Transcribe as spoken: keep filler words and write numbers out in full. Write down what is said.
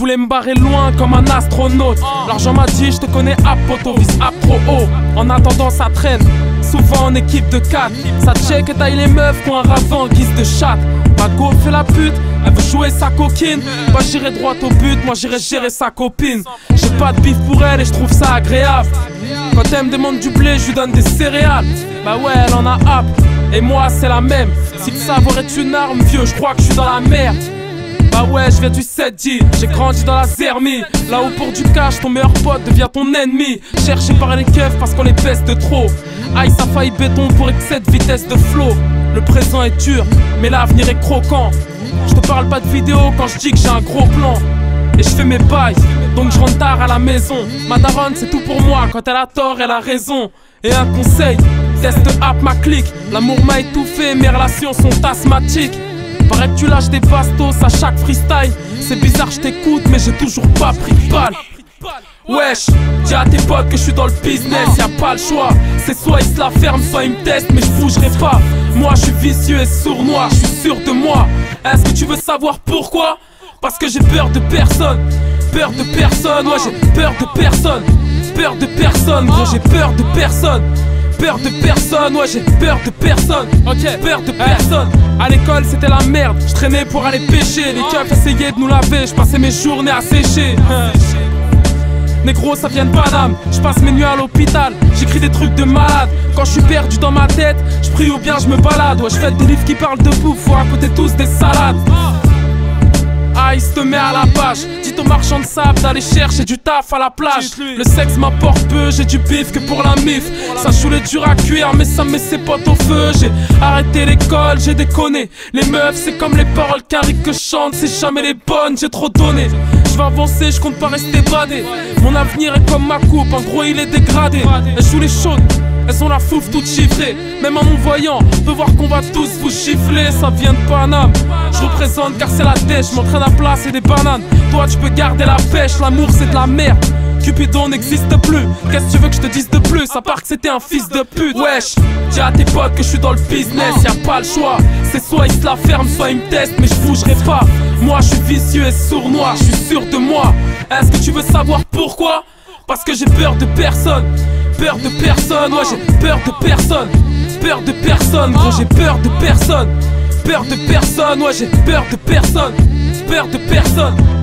voulais me barrer loin comme un astronaute. L'argent m'a dit je te connais à poto, vise à trop haut. En attendant ça traîne, souvent en équipe de quatre. Ça check et taille les meufs qui ont un ravin en guise de chatte. Ma go fait la pute, elle veut jouer sa coquine. Bah j'irai droit au but, moi j'irai gérer sa copine. J'ai pas de bif pour elle et je trouve ça agréable. Quand elle me demande du blé, je lui donne des céréales. Bah ouais, elle en a hâte, et moi c'est la même. Si le savoir est une arme, vieux, je crois que je suis dans la merde. Bah ouais, je viens du sept dix, j'ai grandi dans la zermie. Là où pour du cash, ton meilleur pote devient ton ennemi. Cherché par les keufs parce qu'on les baisse de trop. Aïe, ça faille béton pour excès de vitesse de flow. Le présent est dur, mais l'avenir est croquant. Je te parle pas de vidéo quand je dis que j'ai un gros plan. Et je fais mes bails, donc je rentre tard à la maison. Ma daronne c'est tout pour moi, quand elle a tort elle a raison. Et un conseil, teste app ma clique. L'amour m'a étouffé, mes relations sont asthmatiques. Paraît que tu lâches des bastos à chaque freestyle. C'est bizarre, je t'écoute mais j'ai toujours pas pris de balle. Wesh, dis à tes potes que je suis dans le business, y'a pas le choix. C'est soit ils se la ferment, soit ils me testent, mais je bougerai pas. Moi je suis vicieux et sournois, je suis sûr de moi. Est-ce que tu veux savoir pourquoi? Parce que j'ai peur de personne. Peur de personne, ouais j'ai peur de personne. Peur de personne, gros j'ai peur de personne. Peur de personne, ouais j'ai peur de personne. Ok, peur de personne. À l'école c'était la merde, je traînais pour aller pêcher. Les keufs essayaient de nous laver, je passais mes journées à sécher. Négro ça vient de Paname, je passe mes nuits à l'hôpital. J'écris des trucs de malade. Quand je suis perdu dans ma tête, je prie ou bien je me balade. Ouais je fais des livres qui parlent de bouffe, faut à côté tous des salades. Ice te met à la page. Dites aux marchands de sable d'aller chercher du taf à la plage. Le sexe m'apporte peu, j'ai du bif que pour la mif. Ça choule est dur à cuire mais ça met ses potes au feu. J'ai arrêté l'école, j'ai déconné. Les meufs c'est comme les paroles qu'Harry que je chante. C'est jamais les bonnes, j'ai trop donné. Je vais avancer, je compte pas rester badé. Mon avenir est comme ma coupe, en gros il est dégradé. Elles jouent les chaudes, elles ont la fouf toute chiffrée. Même en nous voyant, on peut voir qu'on va tous vous gifler. Ça vient de Paname, je représente car c'est la dèche. Je m'entraîne à placer des bananes. Toi tu peux garder la pêche, l'amour c'est de la merde. Cupidon n'existe plus, qu'est-ce que tu veux que je te dise de plus? À part que c'était un fils de pute. Wesh, dis à tes potes que je suis dans le business, y'a pas le choix. C'est soit ils se la ferment, soit ils me testent, mais je bougerai pas. Moi je suis vicieux et sournois, je suis sûr de moi. Est-ce que tu veux savoir pourquoi? Parce que j'ai peur de personne. Peur de personne, ouais j'ai peur de personne. Peur de personne, gros j'ai peur de personne. Peur de personne, ouais j'ai peur de personne. Peur de personne.